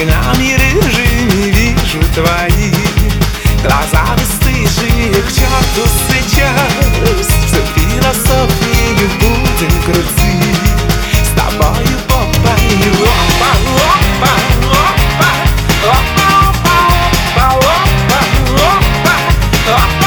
огнями рыжими вижу твои глаза бесстыжие, к черту сейчас. Всю философию будем крутить с тобою попой. Опа, опа, опа, опа, опа, опа, опа, опа,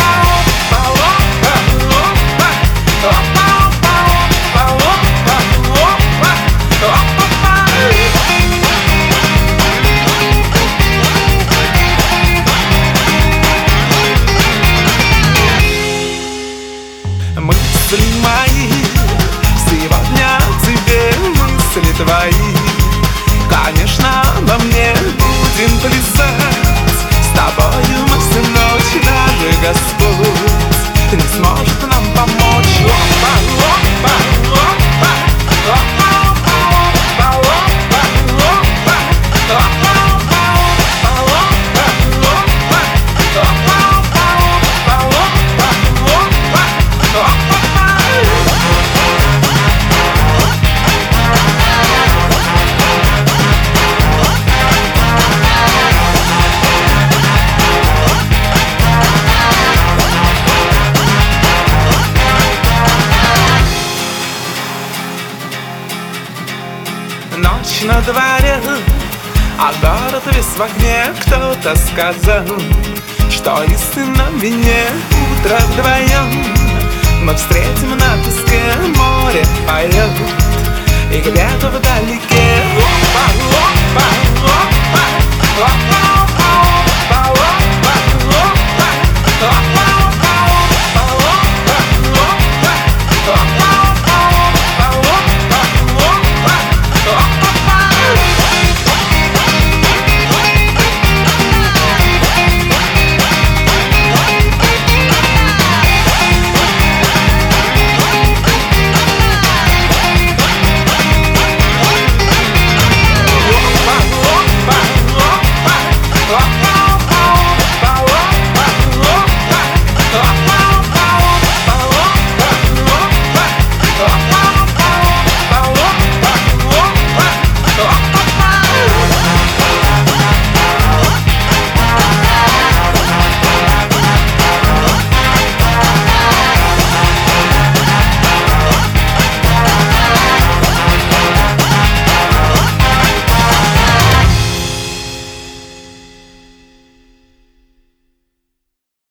мысли мои, сегодня о тебе мысли твои. Конечно, обо мне будем плясать, с тобою мы всю ночь, даже Господь не сможет нам помочь. Опа, опа, опа, опа, опа, опа, опа, опа, опа, ночь на дворе, а город весь в огне. Кто-то сказал, что истинно мне утро вдвоем мы встретим на песке, море поет, и где-то вдалеке